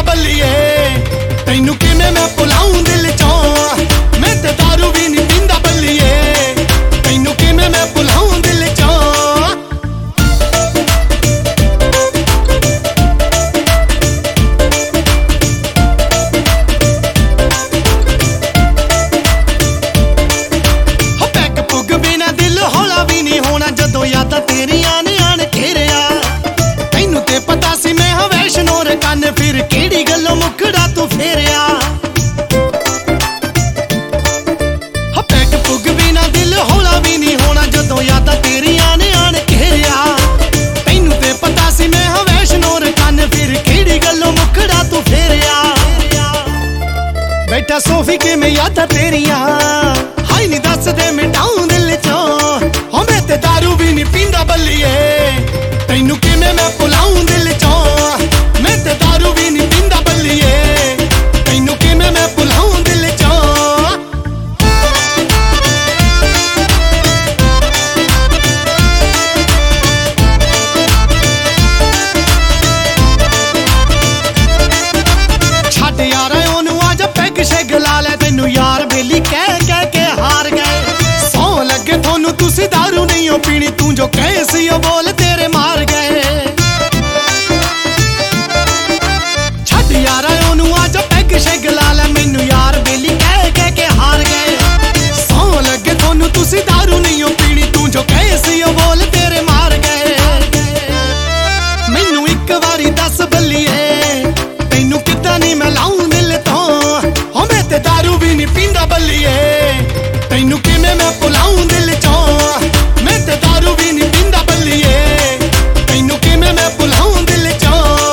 बल्लिए तैनू किवें मैं भुलाऊं दिल चों मैं ते दारू भी नहीं पींदा बल्लिए तैनू किवें मैं भुलाऊं दिल चों पैग पुग बिना दिल हौला भी नहीं होना जदों यादां तेरियां ने आन घेरिया तैनू ते पता सी मैं हां वैष्णो रे कन्न फिर केड़ी गल्लों मुखड़ा तू फेरिया पैग पुग बिना दिल हौला भी नहीं होना जदों यादां तेरियां ने आन घेरिया तैनू ते पता सी मैं हां वैष्णो रे कन्न फिर केड़ी गल्लों मुखड़ा तू फेरिया बैठा सोफी के मैं यादां तेरियां हाय नी दस दे मिटाऊं दिल चों हो मैं ते दारू भी नहीं पींदा बल्लिए तैनू किवें मैं भुलाऊं दिल चों मैं ते दारू भी नहीं पींदा बल्लिए तैनू किवें मैं भुलाऊं दिल चों छड्ड यार ओनू आजा पैग शैग ला ले तैनू यार बेली कह कह के हार गए सौ लगे थोनू तुसी दारू नहीं हो पीनी तू जो कहे सी ओ बोल तेरे मार गए छड्ड यार ओनू आजा पैग शैग ला ले मैनू यार बेली कह कह के हार गए सौ लगे थोनू तुसी दारू नहीं हो पीनी तू जो कहे सी ओ बोल तेरे मार गए मैनू एक बारी दस बल्लिए तैनू किद्दां नहीं मैं लाऊं दिल तों हो मैं ते दारू भी नहीं पींदा बल्लिए तैनू किवें मैं भुलाऊं दिल चों मैं ते दारू भी नहीं पींदा बल्लिए तैनू किवें मैं भुलाऊं दिल चों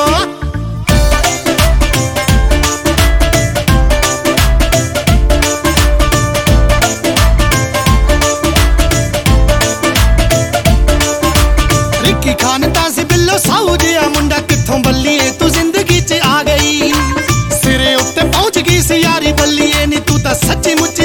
रिकी खान तां सी बिल्लो साऊ जिहा मुंडा कित्थों बल्लिए तू जिंदगी च आ गई सिरे उत्ते पहुंच गई सी यारी बल्लिए नी तू तां सच्ची मुच